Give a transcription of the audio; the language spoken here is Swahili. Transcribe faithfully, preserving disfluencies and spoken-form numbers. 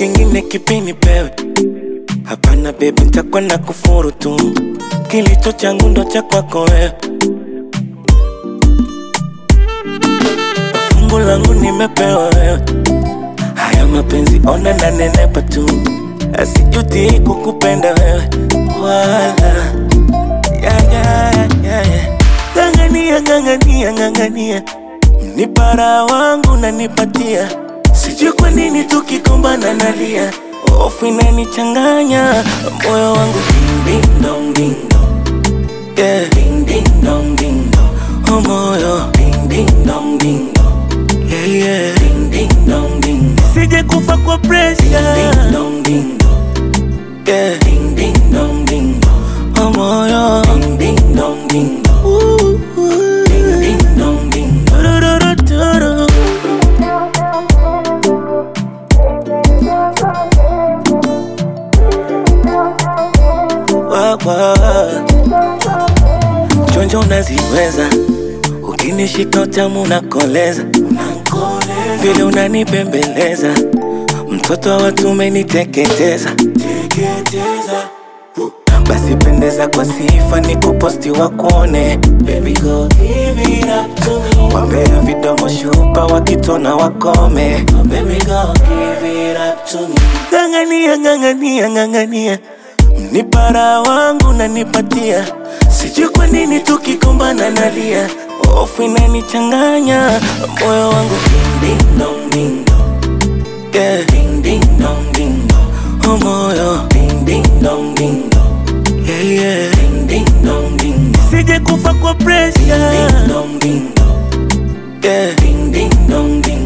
kingine kipi nipewe? Hapana baby, nitakuwa na kufuru tu. Kilicho changu ndo cha kwako wewe. Fungu langu nimepewa wewe. Haya mapenzi ona na nenepa tu. Asijuti kukupenda wewe wala. Yeah, yeah, yeah, yeah. Ngangania, ngangania, ngangania. Nipara wangu na nipatia. Sijui kwa nini tukikumbana nalia. Hofu inanichanganya moyo wangu. Ding ding dong ding dong. Yeah. Ding ding dong ding dong. Oh moyo. Ding ding dong ding dong. Yeah yeah. Ding ding dong ding dong. Sije kufa kwa pressure. Ding ding dong ding dong. Yeah. Ding ding dong ding dong. Oh moyo. Ding ding dong ding dong. Ooh, ooh. Ding ding dong ding dong. Do do do do do. Chonjo unaziweza. Ukinishika utamu unakoleza. Vile unanipembeleza. Mtoto wa watu umeniteketeza. Basi pendeza kwa sifa ni kuposti wakuone. Baby go give it up to me. Wambea vidomo shupa wakitona wakome. Baby go give it up to me. Ngangania, ngangania, ngangania. Nipara wangu na nipatia. Sijui kwa nini tukikumbana nalia. Hofu inanichanganya moyo wangu. Ding ding dong ding dong. Yeah. Ding ding dong ding dong. Oh moyo. Ding ding dong ding dong. Yeah yeah. Ding ding dong ding dong. Sije kufa kwa pressure. Ding ding dong ding dong. Yeah. Ding ding dong ding dong.